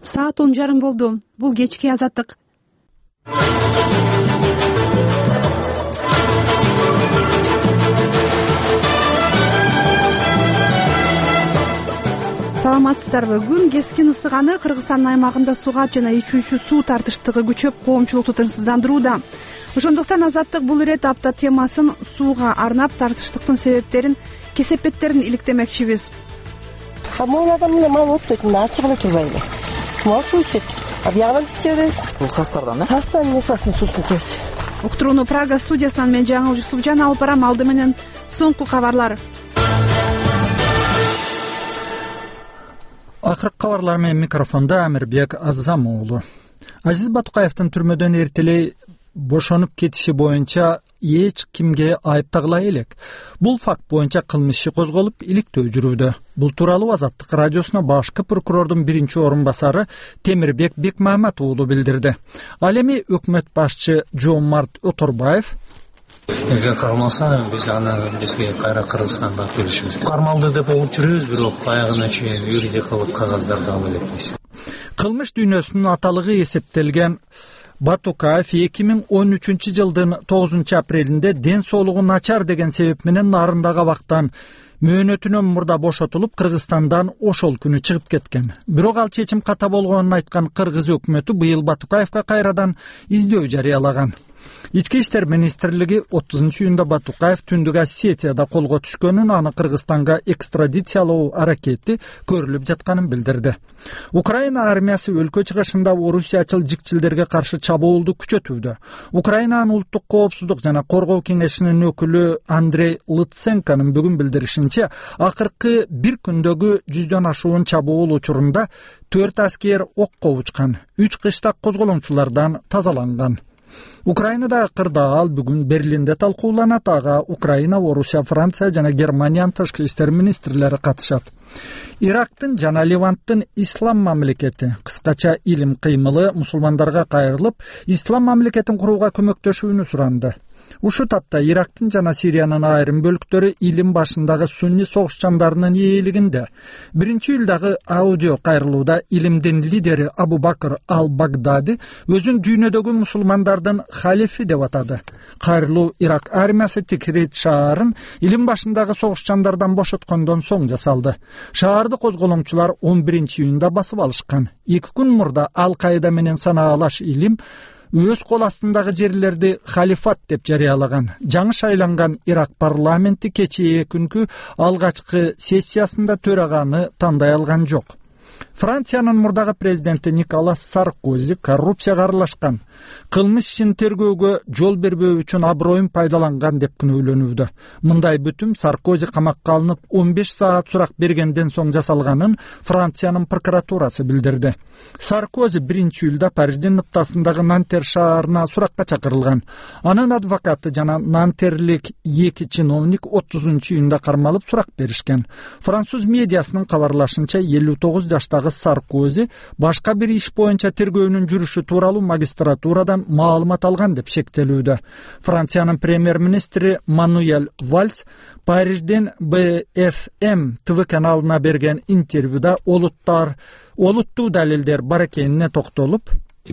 Саат 10:30 болду. Бул кечки азаттык. Саламатсыздарбы? Күн кескин ысыганы Кыргызстандын аймагында сугат жана ичүүчү суу тартыштыгы күчөп, коомчулукту тынчсыздандырууда. Ошондуктан азаттык бул ирет апта темасын сууга арнап тартыштыктын себептерин, кесепеттерин иликтемекчибиз. Мойладан эле мал өттөйт, ачык эле турбайбы. Мал суу ичет. Абыягынан ичебиз. Бул састардан, э? Састан несасын суусун ичебиз. Уктурууну Прага студиясынан мен Жаңыл Жусупжан алып барам. Алды менен соңку кабарлар. Акыркы кабарлар менен микрофондо Амирбек Аззам уулу. Азиз Батукаевдин түрмөдөн эртелей бошонуп кетиши боюнча эч кимге айып тагыла элек. Бул факт боюнча кылмыш иши козголуп, иликтөө жүрүүдө. Бул тууралуу Азаттык радиосуна башкы прокурордун биринчи орун басары Темирбек Бекмамат уулу билдирди. Ал эми өкмөт башчы Жомарт Оторбаев Эгер калмаса, биз аны бизге кайра Кыргызстанга беришибиз керек. Кармалды деп угуп жүрөбүз, бирок аягына чейин юридикалык кагаздарды алып элекпиз. Кылмыш дүйнөсүнүн аталыгы эсептелген Батукаев 2013-жылдын 9-апрелинде ден соолугу начар деген себеп менен нарындагы абактан мөөнөтүнөн мурда бошотулуп, Кыргызстандан ошол күнү чыгып кеткен. Бирок ал чечим ката болгонун айткан Кыргыз өкмөтү быйыл Батукаевга кайрадан издөө жарыялаган. Ички иштер министрлиги 30-июнда Батукаев Түндүк Осетияда колго түшкөнүн, аны Кыргызстанга экстрадициялоо аракети көрүлүп жатканын билдирди. Украина армиясы өлкө чыгышында орусиячыл жикчилдерге каршы чабуулду күчөтүүдө. Украинанын улуттук коопсуздук жана коргоо кеңешинин өкүлү Андрей Лыценконун бүгүн билдиришинче, акыркы бир күндөгү 100дөн ашуун чабуул учурунда 4 аскер окко учкан, 3 кыштак козголоңчулардан тазаланган. Украинада кырдаал бүгүн Берлинде талкууланат. Ага Украина, Орусия, Франция жана Германиянын тышкы иштер министрлери катышат. Ирактын жана Ливанттын ислам мамлекети, кыскача илим кыймылы, мусулмандарга кайрылып, ислам мамлекетин курууга көмөктөшүүнү суранды. Ушул тапта Ирактын жана Сириянын айрым бөлүктөрү илим башындагы сунни согушчандарынын ээлигинде. Биринчи июлдагы аудио кайрылууда илимдин лидери Абу Бакр ал-Багдади өзүн дүйнөдөгү мусулмандардын халифи деп атады. Кайрылуу Ирак армиясы Тикрит шаарын илим башындагы согушчандардан бошоткондон соң жасалды. Шаарды козголоңчулар 11-июнда басып алышкан. 2 күн мурда Ал-Каида менен санаалаш илим өз кол астындагы жерлерди халифат деп жарыялаган. Жаңы шайланган Ирак парламенти кечээ күнкү алгачкы сессиясында төраганы тандай алган жок. Франциянын мурдагы президенти Николас Саркози коррупцияга аралашкан, кылмыш ишин тергөөгө жол бербөө үчүн аброюн пайдаланган деп күнөөлөнүүдө. Мындай бүтүм Саркози камакка алынып 15 саат сурак бергенден соң жасалганын Франциянын прокуратурасы билдирди. Саркози 1-июлда Париждин ныктасындагы Нантер шаарына суракка чакырылган. Анын адвокаты жана нантерлик 2 чиновник 30-июнда кармалып сурак беришкен. Француз медиасынын кабарлашынча 59 жаштагы Саркози башка бир иш боюнча тергөөнүн жүрүшү тууралуу магистратурадан маалымат алган деп шектелүүдө. Франциянын премьер-министри Мануэль Вальц Париждин BFM ТВ каналына берген интервьюда олуттуу далилдер бар экенине токтолуп,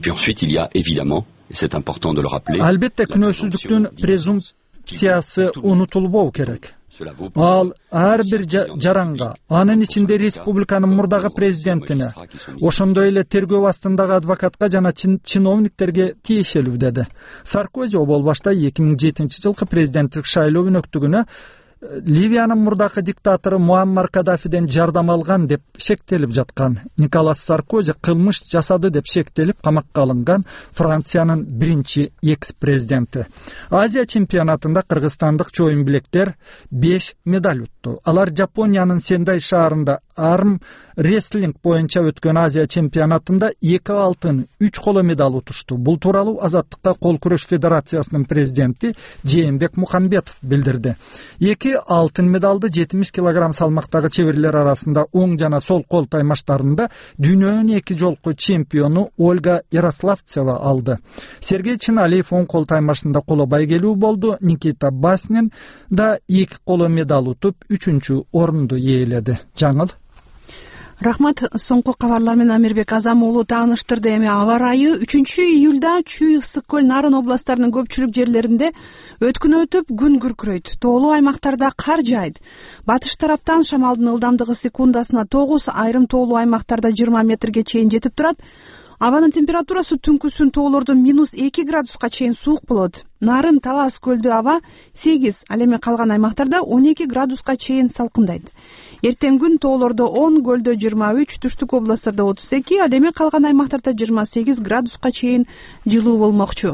албетте күнөөсүздүктүн презумпциясы унутулбоо керек. Ал ар бир жаранга, анын ичинде республиканын мурдагы президентине, ошондой эле тергөө астындагы адвокатка жана чиновниктерге тиешелүү деди. Саркози болбашта 2007-жылкы президенттик шайлоо өнөктүгүнө Ливиянын мурдакы диктатору Муаммар Каддафиден жардам алган деп шектелип жаткан. Николас Саркози кылмыш жасады деп шектелип камакка алынган Франциянын биринчи экс-президенти. Азия чемпионатында кыргызстандык чоюн билектер 5 медаль утту. Алар Жапониянын Сендай шаарында арм рестлинг боюнча өткөн Азия чемпионатында 2 алтын, 3 коло медаль утушту. Бул тууралуу Азаттыкка кол күрөш федерациясынын президенти Жээнбек Мухамбетов билдирди. 2 алтын медалды 70 кг салмактагы чеберлер арасында оң жана сол кол таймаштарында дүйнөнүн 2 жолку чемпиону Ольга Ярославцева алды. Сергей Чиналиев оң кол таймашында колобай келүү болду. Никита Баснин да 2 коло медаль утуп 3-орунду ээледи. Жаңыл Рахмат. Соңку кабарлар менен Амирбек Азам уулу тааныштырды. Эми аба ырайы 3-июлда Чүй, Ысык көл, Нарын областтарынын көпчүлүк жерлеринде өткүнө өтүп күн күркүрөйт. Тоолуу аймактарда кар жаайт. Батыш тараптан шамалдын ылдамдыгы секундасына 9, айрым тоолуу аймактарда 20 метрге чейин жетип турат. Абанын температурасы түнкүсүн тоолордо -2 градуска чейин суук болот. Нарын, Талас көлдө аба 8, ал эми калган аймактарда 12 градуска чейин салкындайт. Эртең күн тоолордо 10, көлдө 23, түштүк областтарда 32, ал эми калган аймактарда 28 градуска чейин жылуу болмокчу.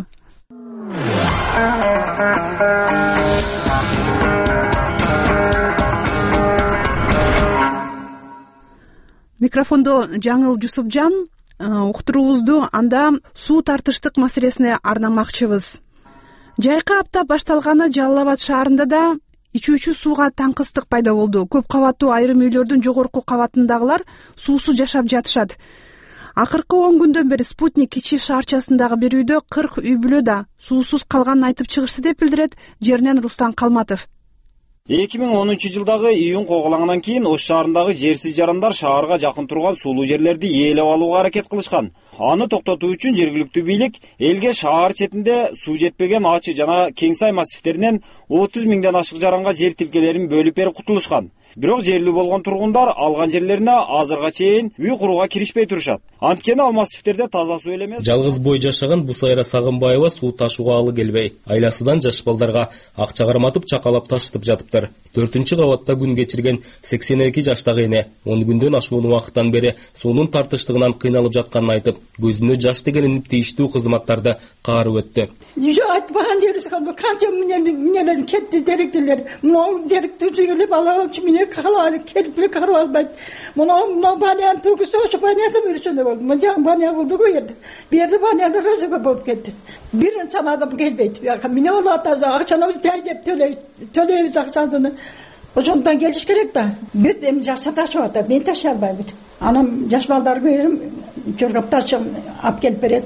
Микрофондо Жаңыл Жусупжан. Уктуруубузду анда суу тартыштык маселесине арнамакчыбыз. Жайкы апта башталганы Жалал Абад шаарында да ичүүчү сууга таңкыстык пайда болду. Көп кабаттуу айрым үйлөрдүн жогорку кабатындагылар суусуз жашап жатышат. Акыркы 10 күндөн бери Спутник кичи шаарчасындагы бир үйдө 40 үй бүлө да суусуз калганын айтып чыгышты деп билдирет жеринен Руслан Калматов. 2010-жылдагы июнь коголаңынан кийин Ош шаарындагы жерсиз жарандар шаарга жакын турган суулуу жерлерди ээлеп алууга аракет кылышкан. Аны токтотуу үчүн жергиликтүү бийлик элге шаар четинде суу жетпеген ачы жана кең сай массивтеринен 30 миңден ашык жаранга жер тилкелерин бөлүп берип кутулушкан. Бирок жерлүү болгон тургундар алган жерлерине азырга чейин үй курууга киришпей турушат. Анткени ал массивтерде таза суу эле эмес. Жалгыз бой жашаган Бусайра Сагынбаева суу ташууга алы келбей, айласынан жаш балдарга акча карматып чакалап ташытып жатыптыр. 4-кабатта күн кечирген 82 жаштагы эне 10 күндөн ашуун убакыттан бери суунун тартыштыгынан кыйналып жатканын айтып, көзүнө жаш дегенин тийиштүү кызматтарды каарып өттү. Айтпаган жерибиз канча менен кетти деректелер. Могу деректелер балабыз менен калалы келип карап албайт. Мына баняны түгүсө ошо баняда жүрүшүндө болду. Мына баня болду го жерде. Берди баняда разыга болуп кетти. Бир инсан адам келбейт. Мен олар таза акчаны тайдеп төлөйбүз акчасын. Ошондон келиш керек да. Бүт эми жакшы ташып атат. Мен ташый албайм. Анан жаш балдар берем, жөргөп ташып алып келип берет.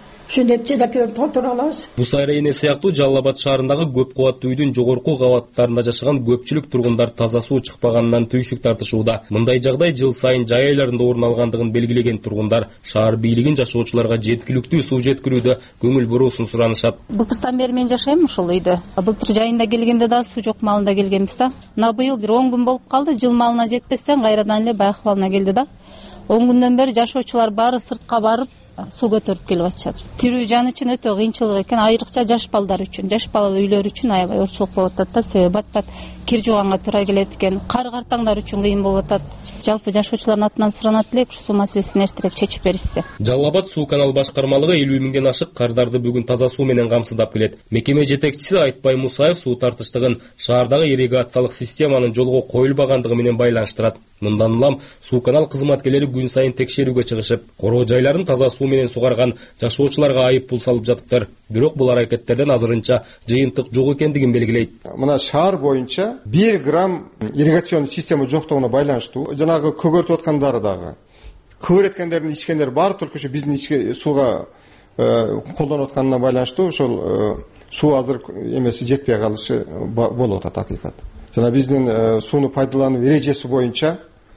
Бусайра эне сыяктуу Жалал Абад шаарындагы көп кабаттуу үйдүн жогорку кабаттарында жашаган көпчүлүк тургундар таза суу чыкпаганынан түйшүк тартышууда. Мындай жагдай жыл сайын жай айларында орун алгандыгын белгилеген тургундар шаар бийлигин жашоочуларга жеткиликтүү суу жеткирүүдө көңүл буруусун суранышат. Былтыртан бери мен жашайм ушул үйдө. Былтыр жайында келгенде да суу жок маалында келгенбиз да. Мына быйыл бир 10 күн болуп калды, жыл маалына жетпестен кайрадан эле баягы абалына келди да. 10 күндөн бери жашоочулар баары сыртка барып суу көтөрүп келип атышат. Тирүү жан үчүн өтө кыйынчылык экен, айрыкча жаш балдар үчүн, жаш бала үйлөр үчүн аябай орчулук болуп атат да, себеби бат-бат кир жууганга туура келет экен, кар-картаңдар үчүн кыйын болуп атат. Жалпы жашоочулардын атынан суранат элек ушул маселесин эртерээк чечип беришсе. Жалал Абад суу канал башкармалыгы 50 миңден ашык кардарды бүгүн таза суу менен камсыздап келет. Мекеме жетекчиси Айтбай Мусаев суу тартыштыгын шаардагы ирригациялык системанын жолго коюлбагандыгы менен байланыштырат. Мындан улам суу канал кызматкерлери күн сайын текшерүүгө чыгышып, короо жайларын таза суу менен сугарган жашоочуларга айып пул салып жатыптыр. Бирок бул аракеттерден азырынча жыйынтык жок экендигин белгилейт. Мына шаар боюнча 1 грамм ирригационный система жоктугуна байланыштуу жанагы көгөртүп аткандары дагы кыбыр эткендердин ичкендер баары только ушу биздин ички сууга колдонуп атканына байланыштуу ошол суу азыр эмеси жетпей калышы болуп атат акыйкат. Жана биздин сууну пайдалануу эрежеси боюнча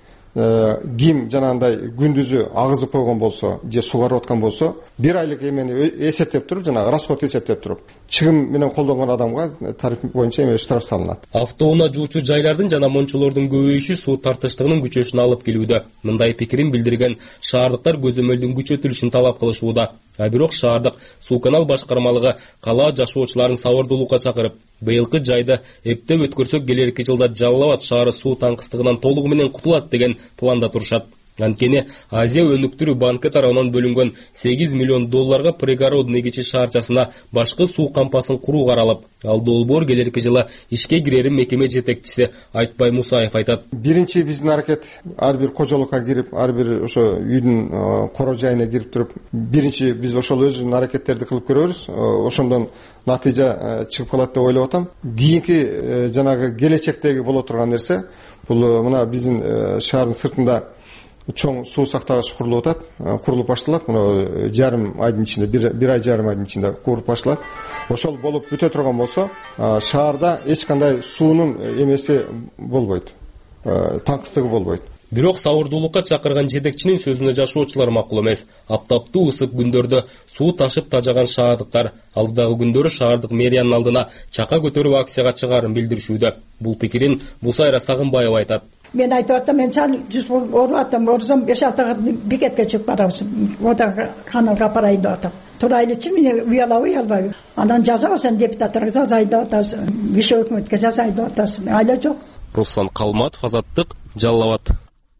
ким жанагындай күндүзү агызып койгон болсо же сугарып аткан болсо 1 айлык эмени эсептеп туруп жанагы расход эсептеп туруп чыгым менен колдонгон адамга тариф боюнча эме штраф салынат. Автоунаа жуучу жайлардын жана мончолордун көбөйүшү суу тартыштыгынын күчөшүнө алып келүүдө. Мындай пикирин билдирген шаардыктар көзөмөлдүн күчөтүлүшүн талап кылышууда. Бирок шаардык суу канал башкармалыгы кала жашоочуларын сабырдуулукка чакырып, быйылкы жайды эптеп өткөрсөк келерки жылда Жалал Абад шаары суу таңкыстыгынан толугу менен кутулат деген планда турушат. Анткени Азия өнүктүрүү банкы тарабынан бөлүнгөн 8 миллион долларга пригородный кичи шаарчасына башкы суу кампасын куруу каралып, ал долбоор келерки жылы ишке кирерин мекеме жетекчиси Айтбай Мусаев айтат. Биринчи биздин аракет ар бир кожолукка кирип, ар бир ошо үйдүн короо жайына кирип туруп, биринчи биз ошол өзүбүздүн аракеттерди кылып көрөбүз. Ошондон натыйжа чыгып калат деп ойлоп атам. Кийинки жанагы келечектеги боло турган нерсе бул мына биздин шаардын сыртында чоң суу сактагыч курулуп атат, курулуп башталат. Мына жарым айдын ичинде, бир ай жарым айдын ичинде куруп башталат. Ошол болуп бүтө турган болсо, шаарда эч кандай суунун эмеси болбойт, таңкыстыгы болбойт. Бирок сабырдуулукка чакырган жетекчинин сөзүнө жашоочулар макул эмес. Аптаптуу ысык күндөрдө суу ташып тажаган шаардыктар алдыдагы күндөрү шаардык мэриянын алдына чака көтөрүп акцияга чыгаарын билдиришүүдө. Бул пикирин Бусайра Сагынбаева айтат. Мен айтып атам, мен чал жүз оруп атам, орусам 5-6 бекетке чыгып барабыз. Ода каналга апарайын деп атам. Турайлычы мен уялабай. Анан жазабыз, депутаттарга жазайын деп атабыз. Више өкмөткө жазайын деп атабыз. Айла жок. Руслан Калматов, Азаттык, Жалал Абад.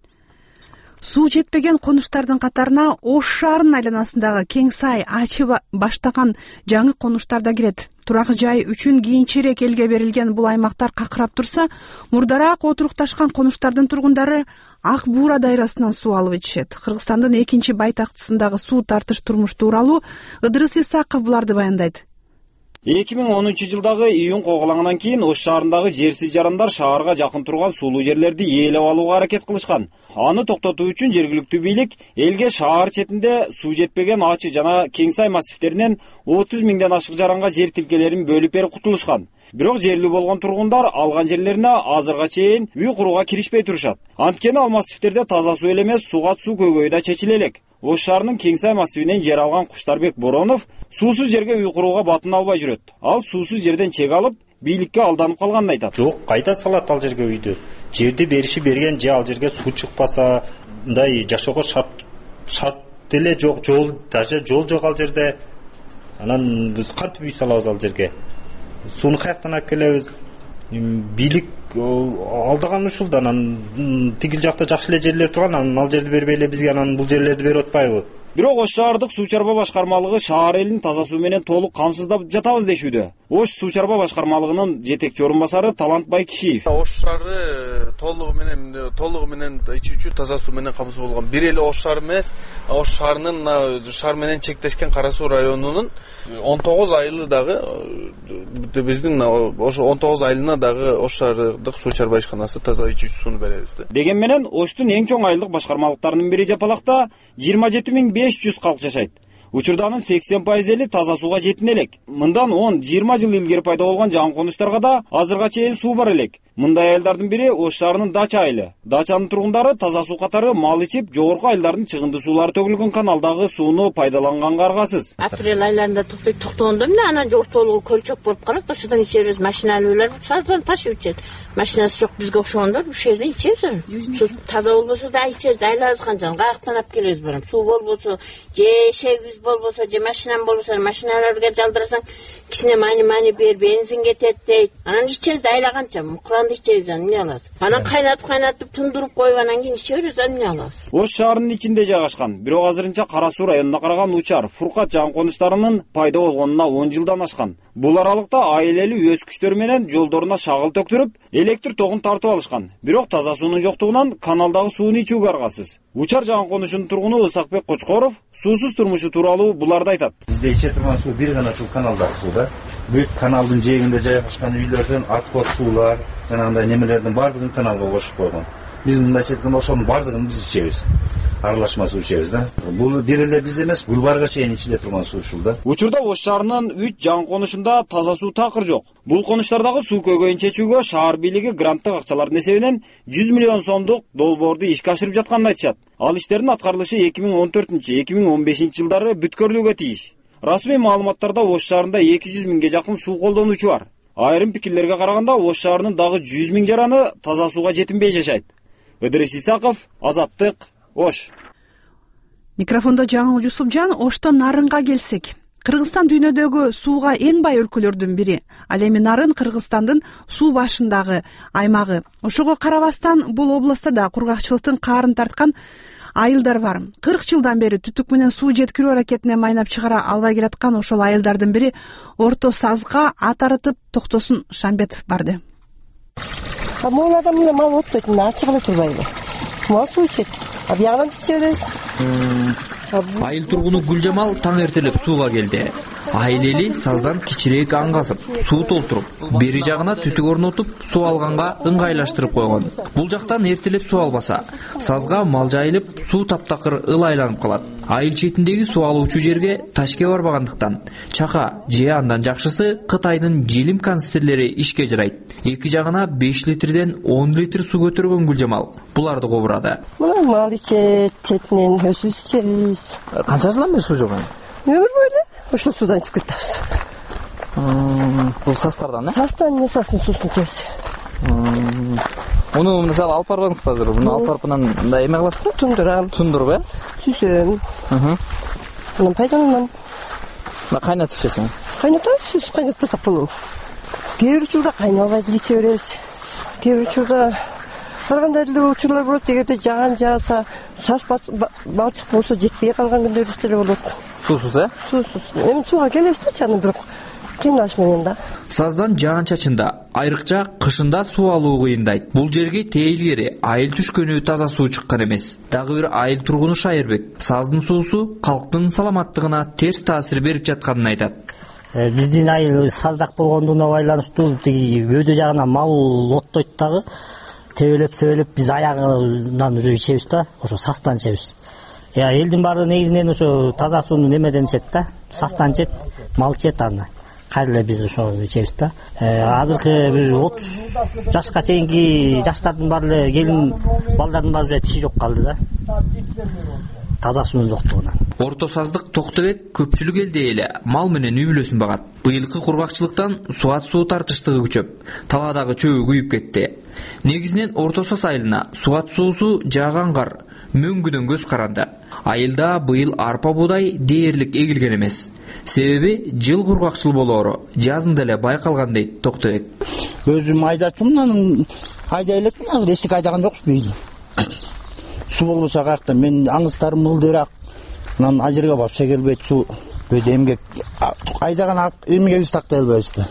Суу жетпеген конуштардын катарына Ош шаарынын айланасындагы кең сай ачып баштаган жаңы конуштар да кирет. Турак жай үчүн кийинчерээк элге берилген бул аймактар какырап турса, мурдараак отурукташкан конуштардын тургундары Ак Буура дайрасынан суу алып ичишет. Кыргызстандын экинчи байтактысындагы суу тартыш турмуш тууралуу Ыдырыс Исаков буларды баяндайт. 2010-жылдагы июнь коголаңынан кийин Ош шаарындагы жерсиз жарандар шаарга жакын турган сулуу жерлерди ээлеп алууга аракет кылышкан. Аны токтотуу үчүн жергиликтүү бийлик элге шаар четинде суу жетпеген ачы жана кең сай массивтеринен 30 миңден ашык жаранга жер тилкелерин бөлүп берип кутулушкан. Бирок жерлүү болгон тургундар алган жерлерине азырга чейин үй курууга киришпей турушат. Анткени ал массивтерде таза суу эле эмес, сугат суу көйгөйү да чечиле элек. Ош шаарынын кең сай массивинен жер алган Куштарбек Боронов суусуз жерге үй курууга батын албай жүрөт. Ал суусуз жерден чек алып, бийликке алданып калганын айтат. Жок, кайда салат ал жерге үйдү? Жерди берген же ал жерге суу чыкпаса, мындай жашоого шарт деле жок, жол жок ал жерде. Анан биз кантип үй салабыз ал жерге? Сууну каяктан алып келебиз? Бийлик алдаган ушул да, анан тигил жакта жакшы эле жерлер турган, анан ал жерди бербей эле бизге анан бул жерлерди берип атпайбы? Бирок Ош шаардык суу чарба башкармалыгы шаар элин таза суу менен толук камсыздап жатабыз дешүүдө. Ош суу чарба башкармалыгынын жетекчи орун басары Талант Байкишиев. Ош шаары толугу менен ичүүчү таза суу менен камсыз болгон. Бир эле Ош шаар эмес, Ош шаарынын шаар менен чектешкен Кара Суу районунун 19 айылы дагы биздин Ош 19 айылына дагы Ош шаардык суу чарба ишканасы таза ичүүчү сууну беребиз. Деген менен Оштун эң чоң айылдык башкармалыктарынын бири Жапалакта 27.500 калк жашайт. Учурданын 80% эли таза сууга жетин элек. Мындан 10-20 жыл илгери пайда болгон жаңы конуштарга да азырга чейин суу бар элек. Мындай айылдардын бири Ош шаарынын Дача айылы. Дачанын тургундары таза суу катары мал ичип, жогорку айылдардын чыгынды суулары төгүлгөн каналдагы сууну пайдаланганга аргасыз. Апрель айларында токтогондо эле анан жортолугу көлчөк болуп калат. Ошодон ичебиз, машиналуулар шаардан ташып ичет. Машинасы жок бизге окшогондор ушул жерде ичебиз. Суу таза болбосо да ичебиз, айлабыз канча, каяктан алып келебиз барам. Суу болбосо, же эшегибиз болбосо, же машинам болбосо, машиналарга жалдырсаң кичине мани бер, бензин кетет дейт. Анан ичебиз, айлаганча, куранды ичебиз, эмне алабыз? Анан кайнатып тундуруп коюп анан кийин ичебиз, эмне алабыз? Ош шаарынын ичинде жайгашкан, бирок азырынча Кара Суу районуна караган Учар, Фуркат жаңы конуштарынын пайда болгонуна 10 жылдан ашкан. Бул аралыкта айыл эли өз күчтөрү менен жолдоруна шагыл төктүрүп, электр тогун тартып алышкан. Бирок таза суунун жоктугунан каналдагы сууну ичүүгө аргасыз. Учар жаңы конушунун тургуну Ысакбек Кочкоров суусуз турмушу тууралуу буларды айтат. Бизде иче турган суу бир гана ушул каналдагы суу да. Бүт каналдын жээгинде жайгашкан үйлөрдөн аткот суулар, жанагындай немелердин бардыгын каналга кошуп койгон. Биз мындай четкен ошонун бардыгын биз ичебиз. Аралашма суу ичебиз да. Бул бир эле биз эмес, Гүлбарга чейин ичиле турган суу ушул да. Учурда Ош шаарынын 3 жаңы конушунда таза суу такыр жок. Бул конуштардагы суу көйгөйүн чечүүгө шаар бийлиги гранттык акчалардын эсебинен 100 миллион сомдук долбоорду ишке ашырып жатканын айтышат. Ал иштердин аткарылышы 2014-2015 жылдары бүткөрүлүүгө тийиш. Расмий маалыматтарда Ош шаарында 200 миңге жакын суу колдонуучу бар. Айрым пикирлерге караганда Ош шаарынын дагы 100 миң жараны таза сууга жетинбей жашайт. Ыдырыс Исаков, Азаттык, Ош. Микрофондо Жаңыл Жусупжан. Оштон Нарынга келсек. Кыргызстан дүйнөдөгү сууга эң бай өлкөлөрдүн бири. Ал эми Нарын Кыргызстандын суу башындагы аймагы. Ошого карабастан бул областта да кургакчылыктын каарын тарткан айылдар бар. 40 жылдан бери түтүк менен суу жеткирүү аракетине майнап чыгара албай келаткан ошол айылдардын бири Орто Сазга ат арытып Токтосун Шамбетов барды. Могул адам эле мал өтпөйт, ачык эле турбайлы. Мал суу ичет. Биядан ичебиз. Айыл тургуну Гүлжамал таң эртелеп сууга келди. Айлели саздан кичирээк аңгасып, суу толтуруп, бери жагына түтүк орнотуп, суу алганга ыңгайлаштырып койгон. Бул жактан эртелеп суу албаса, сазга мал жайылып, суу таптакыр ылайланып калат. Айыл четиндеги суу алуучу жерге ташке барбагандыктан, чака же андан жакшысы Кытайдын желим канистрлери ишке жарайт. Эки жагына 5 литрден 10 литр суу көтөргөн Гүлжамал буларды кобурады. Мына мал четинен өсүп ичебиз. Канча жылдан бери суу жок? Өмүр бою ошол суудан ичип кетебиз. Бул састардан, э? Састан несасын суусун ичебиз. Муну мисалы алып барбаңыз азыр. Муну алып барып анан мындай эме кыласызбы? Тундурам. Тундуруп, э? Сүзөм. Анан пайдаланам. Кайнатып ичесиң? Кайнатабыз, сүз кайнатпасак болобу. Кээ бир учурда кайнабайт иче беребиз. Кээ бир учурда караганда эле учурлар болот. Эгерде жаган жааса, саш балчык болсо жетпей калган күндөрүбүз деле болот. Суусуз, э? Суусуз. Эми сууга келебиз да, чаны бирок кыйналыш менен да. Саздан жаган чачында, айрыкча кышында суу алуу кыйындайт. Бул жерге тейилгери айыл түшкөнү таза суу чыккан эмес. Дагы бир айыл тургуну Шайырбек саздын суусу калктын саламаттыгына терс таасир берип жатканын айтат. Биздин айыл саздак болгондугуна байланыштуу тиги өйдө жагына мал оттойт дагы. Тебелеп биз аягынан уже ичебиз да, ошо састан ичебиз. Элдин баары негизинен ошо таза сууну немеден ичет да, састан ичет, мал ичет аны. Кайрыле биз ошо ичебиз да. Азыркы бир 30 жашка чейинки жаштардын баары эле келин балдардын баары уже тиши жок калды да. Таза суунун жоктугунан. Орто саздык Токтобек көпчүлүк элде эле мал менен үй бүлөсүн багат. Быйылкы кургакчылыктан суат суу тартыштыгы күчөп, таладагы чөбү күйүп кетти. Негизинен Орто Саз айылына суат суусу жааган кар мөңгүдөн көз каранды. Айылда быйыл арпа буудай дээрлик эгилген эмес. Себеби жыл кургакчыл болоору жазында эле байкалган дейт Токтобек. Өзүм айдачумун, айдай элекмин, азыр эчтеке айдаган жокпуз. Суу болбосо каяктан мен аңыздарым мылдыраак. Анан ажырга бапша келбейт суу. Өйдө эмгек айдаган эмгегибиз тактай албайбыз да.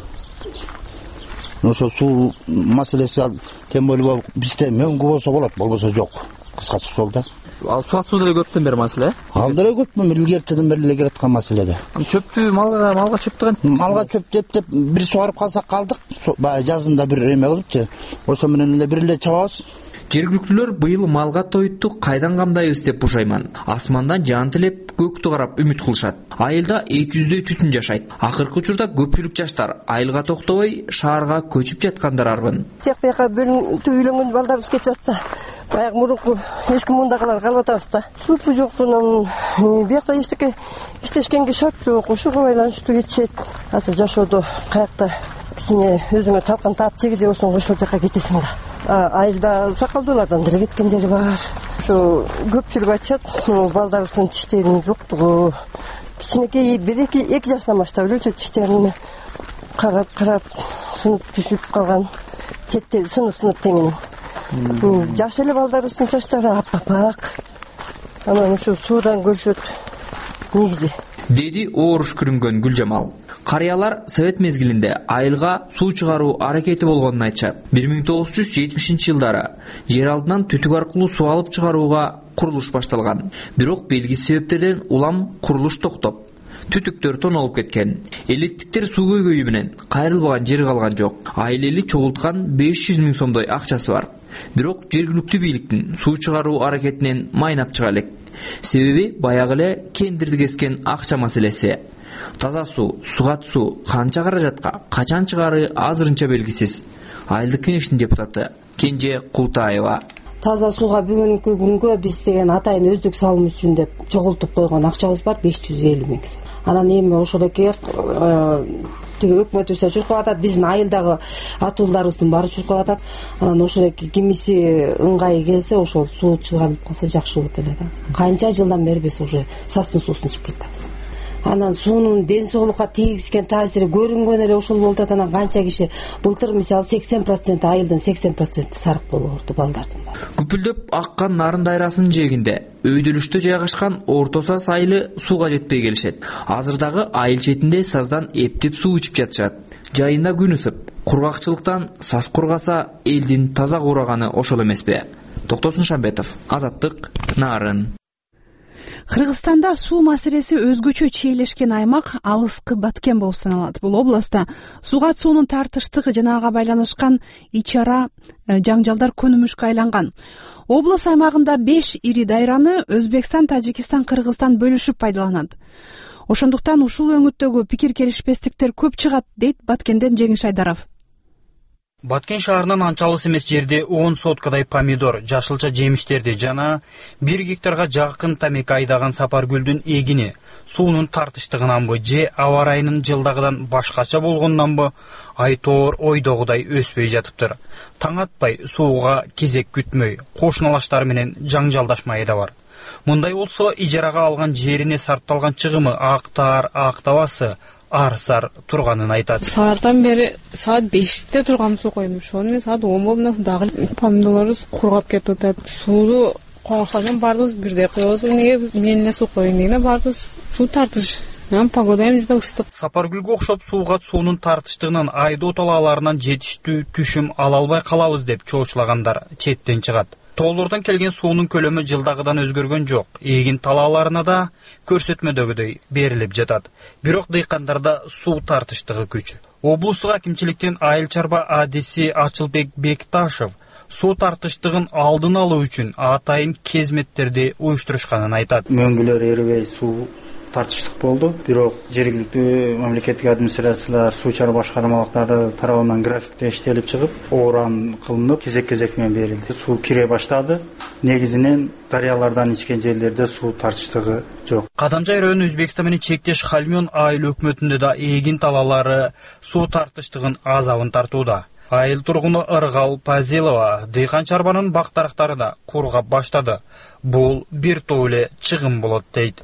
Ошо суу маселеси тем более бизде мөңгү болсо болот, болбосо жок. Кыскача сол да. Ал суат суу деле көптөн бери маселе? Ал деле көптөн бери илгертеден бери эле келаткан маселе да. Чөптү малга чөптү кантип? Малга чөп деп бир сугарып калсак калдык. Баягы жазында бир эме кылыпчы. Ошо менен эле бир эле чабабыз. Жергиликтүүлөр быйыл малга тоютту кайдан камдайбыз деп бушайман. Асмандан жан тилеп, көктү карап үмүт кылышат. Айылда 200дөй түтүн жашайт. Акыркы учурда көпчүлүк жаштар айылга токтобой шаарга көчүп жаткандар арбын. Тек бияка бөлүнүп үйлөнгөн балдарыбыз кетип жатса, баягы мурунку эски мундагылар калып атабыз да. Суу жоктугунан биякта эчтеке иштешкенге шарт жок, ошого байланыштуу кетишет. Азыр жашоодо каякта кичине өзүңө талкан таап жегиде болсоң ошол жака кетесиң да. Айылда сакалдуулардан деле кеткендери бар. Ошо көпчүлүк айтышат, балдарыбыздын тиштеринин жоктугу. Кичинекей 1-2 жаштан баштап эле тиштерин карап сынып түшүп калган. Четтери сынып теңинен. Жаш эле балдарыбыздын чачтары аппак. Анан ошо суудан көрүшөт негизи. Деди ооруш күрүнгөн Гүлжамал. Карыялар совет мезгилинде айылга суу чыгаруу аракети болгонун айтышат. 1970-жылдары жер алдынан түтүк аркылуу суу алып чыгарууга курулуш башталган. Бирок белгисиз себептерден улам курулуш токтоп, түтүктөр тонолуп кеткен. Электиктер суу көйгөйү менен кайрылбаган жери калган жок. Айыл чогулткан 500 000 сомдой акчасы бар. Бирок жергиликтүү бийликтин суу чыгаруу аракетинен майнап чыга элек. Себеби баягы эле кендирди кескен акча маселеси. Таза суу, сугат суу канча каражатка, качан чыгары азырынча белгисиз. Айылдык кеңештин депутаты Кенже Култаева. Таза сууга бүгүнкү күнгө биз деген атайын өздүк салым үчүн деп чогултуп койгон акчабыз бар 550 000. Анан эми ошодоки тиги өкмөтүбүз чуркап атат, биздин айылдагы атуулдарыбыздын баары чуркап атат. Анан ошодоки кимиси ыңгайы келсе, ошол суу чыгарылып калса жакшы болот эле да. Канча жылдан бери биз уже састын суусун ичип келатабыз. Анан суунун ден соолукка тийгизген таасири көрүнгөн эле ушул болуп атат. Анан канча киши былтыр мисалы 80% айылдын 80% сарык болуп орду балдардын. Күпүлдөп аккан нарын дайрасынын жээгинде өйдөлүштө жайгашкан Орто Саз айылы сууга жетпей келишет. Азырдагы айыл четинде саздан эптеп суу ичип жатышат. Жайында күн ысып, кургакчылыктан саз кургаса элдин таза кураганы ошол эмеспи? Токтосун Шамбетов, Азаттык, Нарын. Кыргызстанда суу маселеси өзгөчө чийлешкен аймак алыскы Баткен болуп саналат. Бул областта сууга суунун тартыштыгы жана ага байланышкан ич-ара жаңжалдар көнүмүшкө айланган. Облус аймагында 5 ири дайраны Өзбекстан, Тажикстан, Кыргызстан бөлүшүп пайдаланат. Ошондуктан ушул өңүттөгү пикир келишпестиктер көп чыгат, дейт Баткенден Жеңиш Айдаров. Баткен шаарынан анча алыс эмес жерде 10 соткадай помидор, жашылча жемиштерди жана 1 гектарга жакын тамеки айдаган Сапаргүлдүн эгини суунун тартыштыгынанбы же аба ырайынын жылдагыдан башкача болгонунанбы айтоор ойдогудай өспөй жатыптыр. Таң атпай сууга кезек күтмөй, кошуналаштары менен жаңжалдашмай да бар. Мындай болсо ижарага алган жерине сарпталган чыгымы актабасы ар-сар турганын айтат. Сааттан бери саат 5-те турган суу коймуш. Ошону мен саат 10 болуп дагы помидорлорубуз кургап кетип атат. Сууну койган бардыбыз бирдей коебуз. Эмнеге мен эле суу коеюн дегенде бардыбыз суу тартыш. Погода эми жада ыстык. Сапаргүлгө окшоп сууга суунун тартыштыгынан айдоо талааларынан жетиштүү түшүм ала албай калабыз деп чоочулагандар четтен чыгат. Тоолордон келген суунун көлөмү жылдагыдан өзгөргөн жок. Эгин талааларына да көрсөтмөдөгүдөй берилип жатат. Бирок дыйкандарда суу тартыштыгы күч. Облустук акимчиликтин айыл чарба адиси Ачылбек Бекташев суу тартыштыгын алдын алуу үчүн атайын кезметтерди уюштурушканын айтат. Мөңгүлөр эрибей суу тартыштык болду. Бирок жергиликтүү мамлекеттик администрациялар, суу чарба башкармалыктары тарабынан графикте иштелип чыгып, оран кылынып, кезек менен берилди. Суу кире баштады. Негизинен дарыялардан ичкен жерлерде суу тартыштыгы жок. Кадамжай району Өзбекстан менен чектеш Хальмён айыл өкмөтүндө да эгин талаалары суу тартыштыгын азабын тартууда. Айыл тургуну Ыргал Пазилова дыйкан чарбанын бактарактары да кургап баштады. Бул бир топ эле чыгым болот дейт.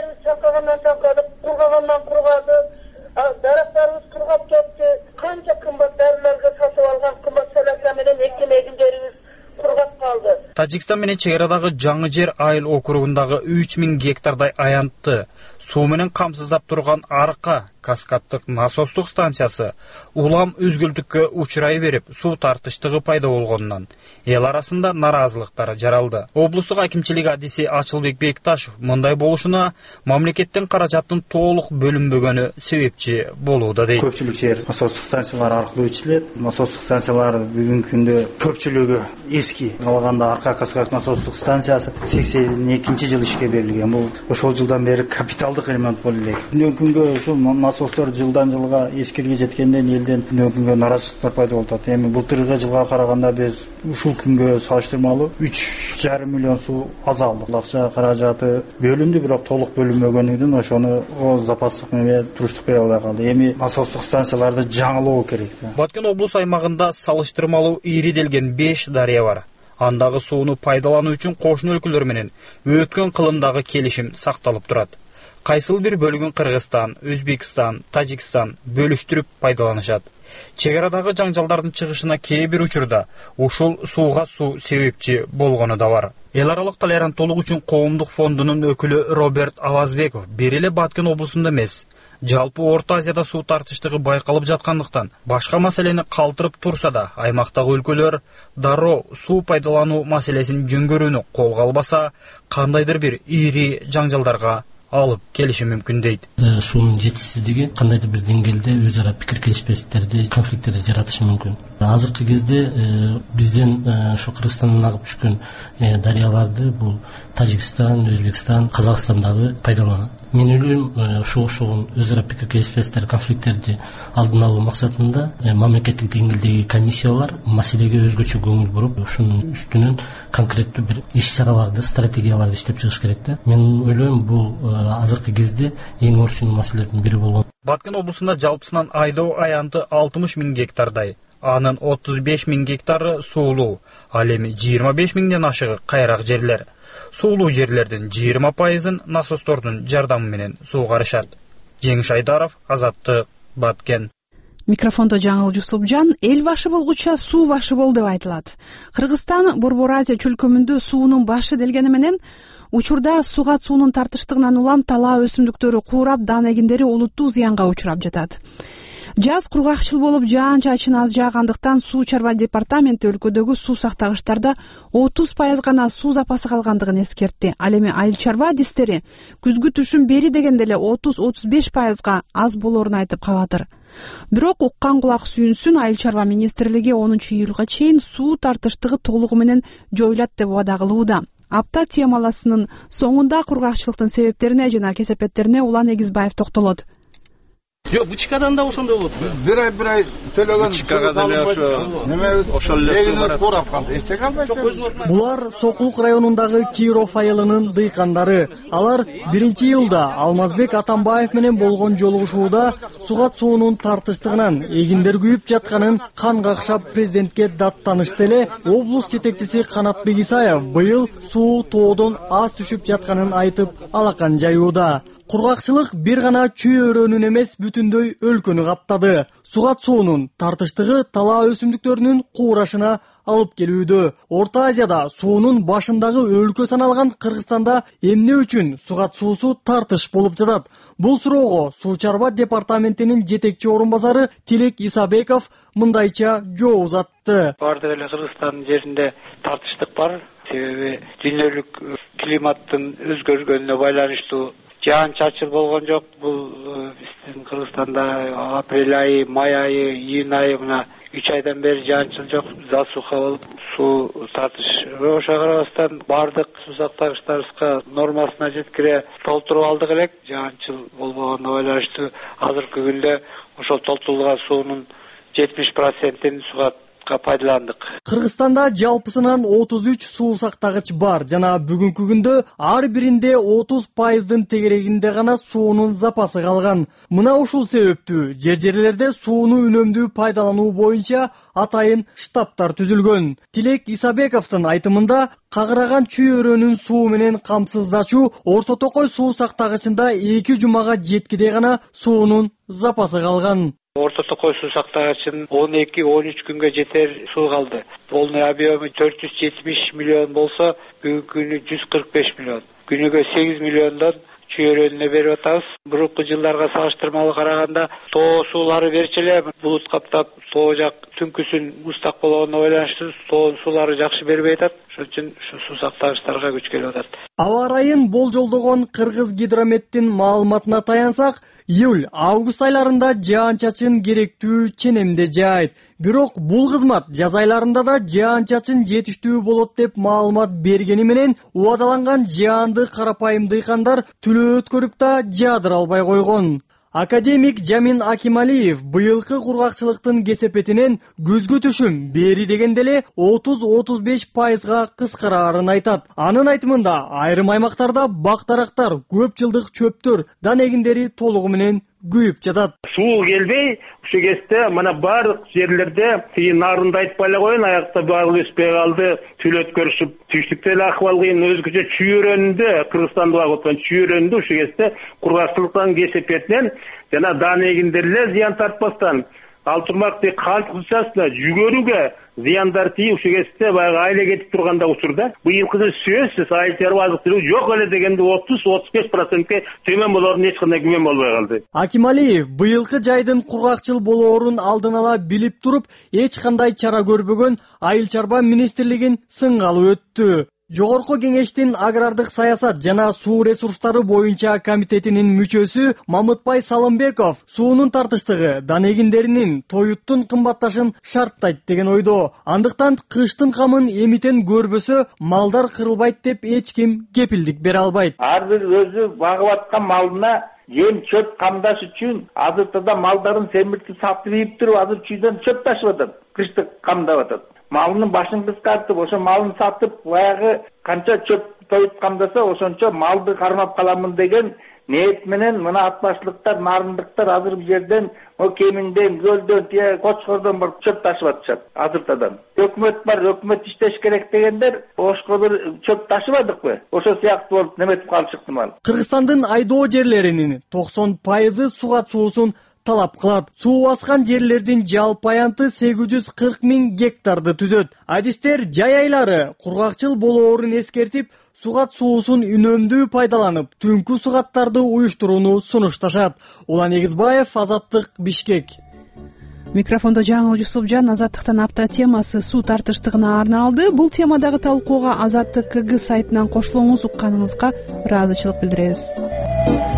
Чаңкадык, кургагандан кургады, дарактарыбыз кургап кетти. Канча кымбат дарыларга сатып алган кымбат салака менен эккен эгиндерибиз кургап калды. Тажикстан менен чек арадагы Жаңы Жер айыл округундагы 3000 гектардай аянтты суу менен камсыздап турган Арка каскаддык насостук станциясы улам үзгүлтүккө учурай берип, суу тартыштыгы пайда болгонунан эл арасында наразылыктар жаралды. Облустук акимчилик адиси Ачылбек Бекташев мындай болушуна мамлекеттин каражаттын толук бөлүнбөгөнү себепчи болууда дейт. Көпчүлүк жер насостук станциялар аркылуу ичилет. Насостук станциялар бүгүнкү күндө көпчүлүгү эски. Калганда Арка каскаддык насостук станциясы 82-жылы ишке берилген. Бул ошол жылдан бери капиталдык ремонт болуп элек. Бүгүнкү күнгө ушул насостор жылдан жылга эскирге жеткенден элден бүгүнкү күнгө наразычылыктар пайда болуп атат. Эми былтыркы жылга караганда биз ушул күнгө салыштырмалуу 3,5 миллион суу азалды. Акча каражаты бөлүндү, бирок толук бөлүнбөгөнүнөн ошону запастык менен туруштук бере албай калды. Эми насостук станцияларды жаңылоо керек. Баткен облус аймагында салыштырмалуу ириделген 5 дарыя бар. Андагы сууну пайдалануу үчүн кошуна өлкөлөр менен өткөн кылымдагы келишим сакталып турат. Кайсыл бир бөлүгүн Кыргызстан, Өзбекстан, Тажикстан бөлүштүрүп пайдаланышат. Чек арадагы жаңжалдардын чыгышына кээ бир учурда ушул сууга суу себепчи болгону да бар. Эл аралык толеранттуулук үчүн коомдук фондунун өкүлү Роберт Авазбеков бир эле Баткен облусунда эмес, жалпы Орто Азияда суу тартыштыгы байкалып жаткандыктан башка маселени калтырып турса да, аймактагы өлкөлөр дароо суу пайдалануу маселесин жөнгөрүүнү колго албаса, кандайдыр бир ири жаңжалдарга алып келиши мүмкүн дейт. Суунун жетишсиздиги кандайдыр бир деңгээлде өз ара пикир келишпестиктерди, конфликттерди жаратышы мүмкүн. Азыркы кезде бизден ошо Кыргызстандан агып түшкөн дарыяларды бул Тажикстан, Өзбекстан, Казакстан дагы пайдаланат. Мен ойлойм, ошого өз ара пикир келишпестиктер, конфликттерди алдын алуу максатында мамлекеттик деңгээлдеги комиссиялар маселеге өзгөчө көңүл буруп, ушунун үстүнөн конкреттүү бир иш-чараларды, стратегияларды иштеп чыгыш керек да. Мен ойлойм, бул азыркы кезде эң орчундуу маселелердин бири болгон. Баткен облусунда жалпысынан айдоо аянты 60 000 гектардай. Анын 35 000 гектары суулуу, ал эми 25 000ден ашыгы кайрак жерлер. Суулуу жерлердин 20%-ын насостордун жардамы менен суугарышат. Жеңиш Айдаров, Азаттык, Баткен. Микрофондо Жаңыл Жусупжан. Эл башы болгуча суу башы бол деп айтылат. Кыргызстан Борбор Азия чөлкөмүндө суунун башы делгени менен учурда суга суунун тартыштыгынан улам талаа өсүмдүктөрү куурап, дан эгиндери олуттуу зыянга учурап жатат. Жаз кургакчыл болуп жаан чачын аз жаагандыктан суу чарба департаменти өлкөдөгү суу сактагычтарда 30% гана суу запасы калгандыгын эскертти. Ал эми айыл чарба адистери күзгү түшүн бери дегенде эле 30-35%га аз болоорун айтып калатыр. Бирок уккан кулак сүйүнсүн, айыл чарба министрлиги 10-июлга чейин суу тартыштыгы толугу менен жоюлат деп убада кылууда. Апта темаласынын соңунда кургакчылыктын себептерине жана кесепеттерине Улан Эгизбаев токтолот. Жок, бычкадан да ошондой болот. Бир ай төлөгөн бычкага деле ошол эле суу барат. Эчтеке калбайт. Булар Сокулук районундагы Киров айылынын дыйкандары. Алар 1-июлда Алмазбек Атамбаев менен болгон жолугушууда сугат суунун тартыштыгынан эгиндер күйүп жатканын кан какшап президентке даттанышты эле облус жетекчиси Канатбек Исаев быйыл суу тоодон аз түшүп жатканын айтып алакан жаюуда. Кургакчылык бир гана чүй өрөөнүн эмес бүтүндөй өлкөнү каптады. Сугат суунун тартыштыгы талаа өсүмдүктөрүнүн куурашына алып келүүдө. Орто Азияда суунун башындагы өлкө саналган Кыргызстанда эмне үчүн сугат суусу тартыш болуп жатат? Бул суроого суу чарба департаментинин жетекчи орун басары Тилек Исабеков мындайча жооп узатты. Бардык эле Кыргызстандын жеринде тартыштык бар. Себеби дүйнөлүк климаттын өзгөргөнүнө байланыштуу жаан чачыл болгон жок. Бул биздин Кыргызстанда апрель айы, май айы, июнь айы мына 3 айдан бери жаанчыл жок. Засуха болуп, суу тартыш. Ошого карабастан бардык суу сактагычтарыбызга нормасына жеткире толтуруп алдык элек. Жаанчыл болбогонуна байланыштуу азыркы күндө ошол толтурулган суунун 70%-ин сугат пайдаландык. Кыргызстанда жалпысынан 33 суу сактагыч бар жана бүгүнкү күндө ар биринде 30%-дын тегерегинде гана суунун запасы калган. Мына ушул себептүү жер-жерлерде сууну үнөмдүү пайдалануу боюнча атайын штабтар түзүлгөн. Тилек Исабековдун айтымында кагыраган чүй өрөөнүн суу менен камсыздачуу Орто Токой суу сактагычында 2 жумага жеткидей гана суунун запасы калган. Орто Токой суу сактагычын 12-13 күнгө жетер суу калды. Полный объему 470 миллион болсо, бүгүнкү күнү 145 миллион. Күнүгө 8 миллиондон чүй өрөөнүнө берип атабыз. Бурукку жылдарга салыштырмалуу караганда тоо суулары берчү эле булут каптап, тоо жак түнкүсүн устак болгонуна байланыштуу тоо суулары жакшы бербей атат. Ошон үчүн суу сактагычтарга күч келип атат. Аба ырайын болжолдогон Кыргыз гидрометтин маалыматына таянсак, июль-август айларында жаан-чачын керектүү ченемде жаайт. Бирок бул кызмат жаз айларында да жаан-чачын жетиштүү болот деп маалымат бергени менен убадаланган жаанды карапайым дыйкандар түлөө өткөрүп да жаадыра албай койгон. Академик Жамин Акималиев быйылкы кургакчылыктын кесепетинен күзгү түшүм бери дегенде эле 30-35%га кыскараарын айтат. Анын айтымында айрым аймактарда бактарактар, көп жылдык чөптөр, дан эгиндери толугу менен күйүп жатат. Суу келбей, ушул кезде мына бардык жерлерде нарынды айтпай эле коеюн, аякта багыл өспөй калды, түл өткөрүшүп, түштүктө эле акыбал кыйын. Өзгөчө чүй өрөөнүндө, Кыргызстанда багып аткан чүй өрөөнүндө ушул кезде кургакчылыктын кесепетинен жана дан эгиндер эле зыян тартпастан ал турмакты кант кылчасына жүгөрүүгө зыяндар тийип ушул кезде баягы айла кетип турганда учурда быйылкысы сөзсүз айыл чарба азык түлүк жок эле дегенде 30-35%ке төмөн болоорун эч кандай күмөн болбой калды. Акималиев быйылкы жайдын кургакчыл болоорун алдын ала билип туруп, эч кандай чара көрбөгөн айыл чарба министрлигин сынгалып өттү. Жогорку кеңештин агрардык саясат жана суу ресурстары боюнча комитетинин мүчөсү Мамытбай Салымбеков суунун тартыштыгы дан эгиндеринин тоюттун кымбатташын шарттайт деген ойдо. Андыктан кыштын камын эмитен көрбөсө малдар кырылбайт деп эч ким кепилдик бере албайт. Ар бир өзү багып аткан малына ем чөп камдаш үчүн азыртада малдарын семиртип сатып ийип туруп азыр чүйдөн чөп ташып атат, кышты камдап атат. Малынын башын кыскартып, ошо малын сатып, баягы канча чөп тоюп камдаса, ошончо малды кармап каламын деген ниет менен мына ат башлыктар, нарындыктар азыр бул жерден кемиңден, көлдөн, тие Кочкордон барып чөп ташып атышат азыртадан. Өкмөт бар, өкмөт иштеш керек дегендер, ошко бир чөп ташыбадыкпы? Ошо сыяктуу болуп неметип калышыпты мал. Кыргызстандын айдоо жерлеринин 90% сугат суусун талап кылат. Суу баскан жерлердин жалпы аянты 840 000 гектарды түзөт. Адистер жай айлары кургакчыл болоорун эскертип, сугат суусун үнөмдүү пайдаланып, түнкү сугаттарды уюштурууну сунушташат. Улан Эгизбаев, Азаттык, Бишкек. Микрофондо Жаңыл Жусупжан. Азаттыктан апта темасы суу тартыштыгына арналды. Бул темадагы талкууга Азаттык КГ сайтынан кошулуңуз, укканыңызга ыраазычылык билдиребиз.